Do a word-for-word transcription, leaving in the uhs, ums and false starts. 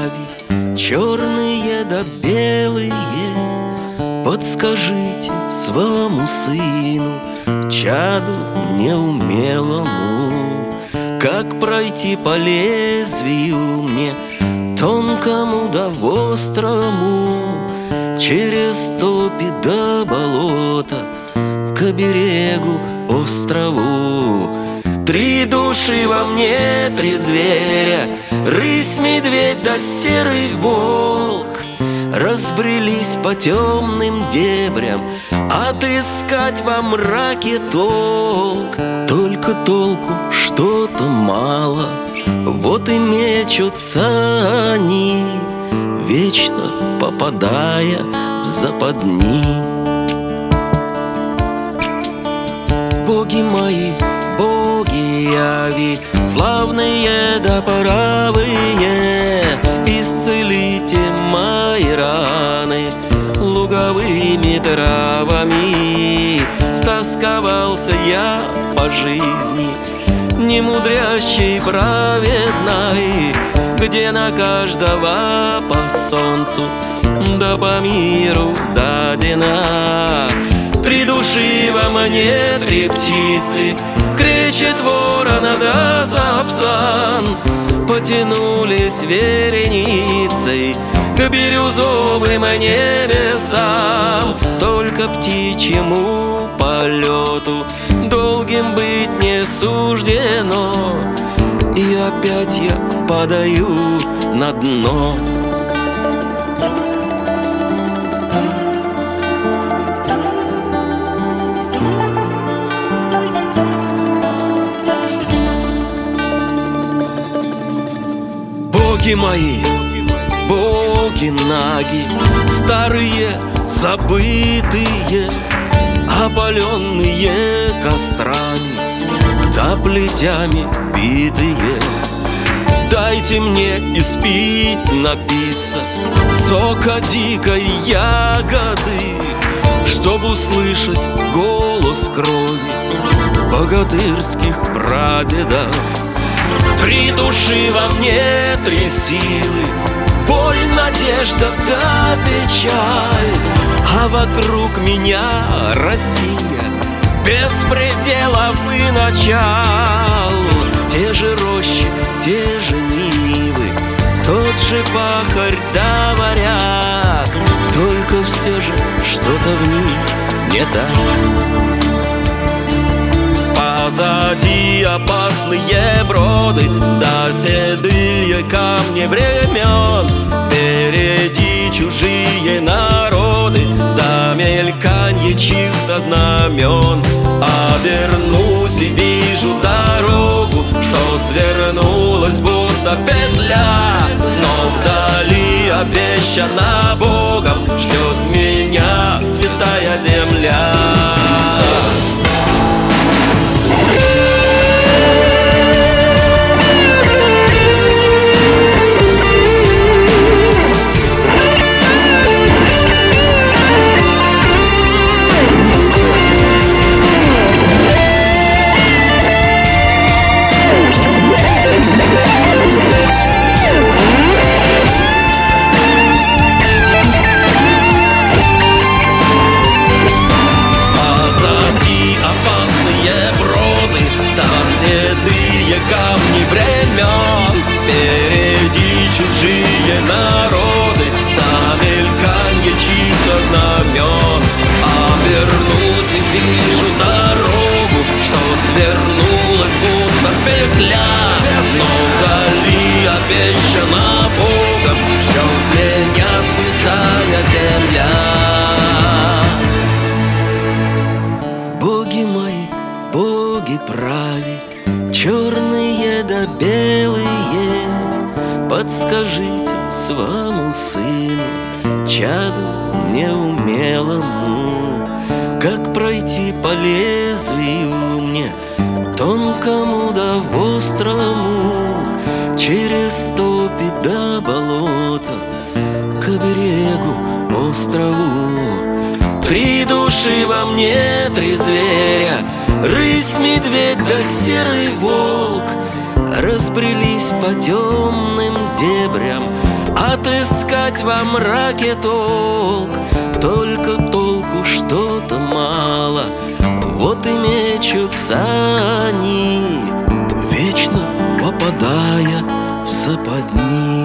прави, черные да белые, подскажите своему сыну, чаду неумелому, как пройти по лезвию мне, тонкому да острому, через топи да болота, к берегу острову. Три души во мне, три зверя, рысь, медведь да серый волк, разбрелись по темным дебрям отыскать во мраке толк. Только толку что-то мало, вот и мечутся они, вечно попадая в западни. Боги мои, боги яви, славные да правые, исцелите мои раны луговыми травами. Стосковался я по жизни, немудрящей праведной, где на каждого по солнцу да по миру дадена. Три души во мне, три птицы, кричит ворона да сапсан, потянулись вереницей к бирюзовым небесам. Только птичьему полету долгим быть не суждено, и опять я падаю на дно. Боги мои, боги наги, старые, забытые, опаленные кострами да плетями битые. Дайте мне испить, напиться сока дикой ягоды, чтоб услышать голос крови богатырских прадедов. Три души во мне, три силы, боль, надежда да печаль, а вокруг меня Россия без пределов и начал. Те же рощи, те же нивы, тот же пахарь да варяг, только все же что-то в них не так. Позади опасные броды, да седые камни времен, впереди чужие народы, да мельканье чьих-то знамен. Обернусь и вижу дорогу, что свернулась будто петля, но вдали обещана Богом ждет меня святая земля. Седые камни времен, впереди чужие народы, да мельканье чьих-то знамен. Обернусь и вижу дорогу, что свернулась будто петля, но вдали обещана Богом ждет меня святая земля. Боги мои, боги прави, черные да белые, подскажите своему сыну, чаду неумелому, как пройти по лезвию мне, тонкому да острому, через топи да болота, к берегу острову. Три души во мне, три зверя, рысь, медведь да серый волк, разбрелись по темным дебрям отыскать во мраке толк. Только толку что-то мало, вот и мечутся они, вечно попадая в западни.